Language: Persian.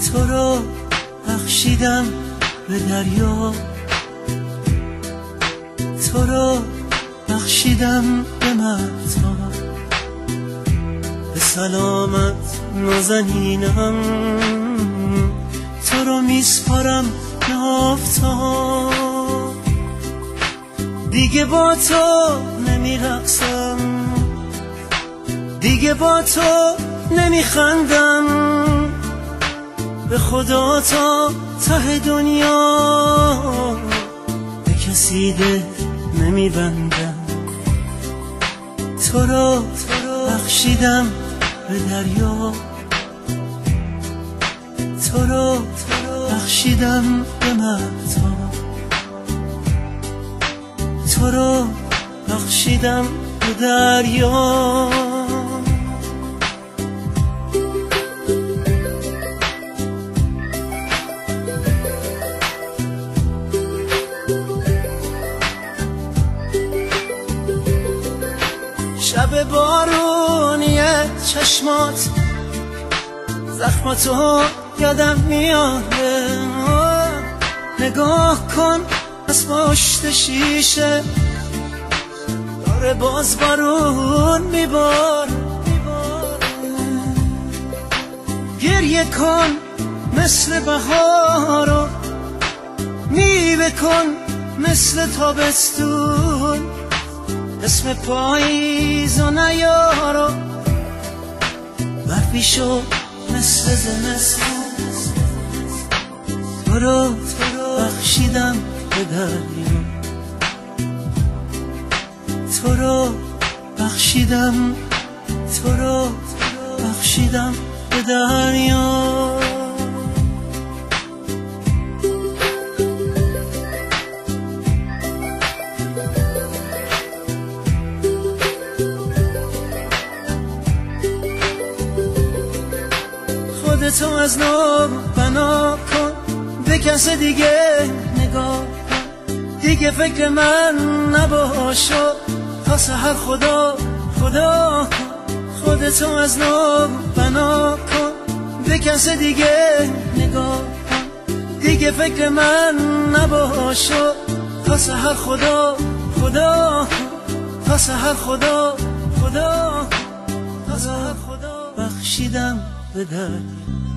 تو رو بخشیدم به دریا، تو رو بخشیدم به مهتاب، به سلامت نازنینم تو رو میسپارم به آفتاب. دیگه با تو نمیرقصم، دیگه با تو نمیخندم، به خدا تا ته دنیا به کسی ده نمیبندم. تو رو بخشیدم به دریا، تو رو بخشیدم به مهتاب، تو رو بخشیدم به دریا. شب بارونیه چشمات، زخماتو یادم میاره، نگاه کن از پشت شیشه داره باز بارون میباره. گریه کن مثل بهارو، میوه کن مثل تابستون، اسم پاییزو نیارو، برفی شو مثل زمستون. تو رو بخشیدم به دریا، تو رو بخشیدم، تو رو بخشیدم به دریا. خودتو از نو بنا کن، به کس دیگه نگاه کن، دیگه فکر من نباشو تا سحر خدا خدا کن. خودتو از نو بنا کن، به کس دیگه نگاه کن، دیگه فکر من نباشو تا سحر خدا خدا کن، تا سحر خدا خدا کن، تا سحر خدا. بخشیدم به دریا.